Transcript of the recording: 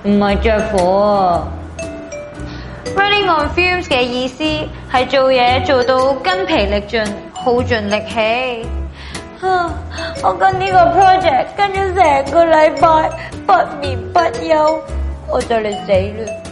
唔係着火。Running on fumes 嘅意思係做嘢做到筋疲力盡，耗盡力氣。我跟呢個 project 跟咗成個禮拜，不眠不休，我就嚟死啦。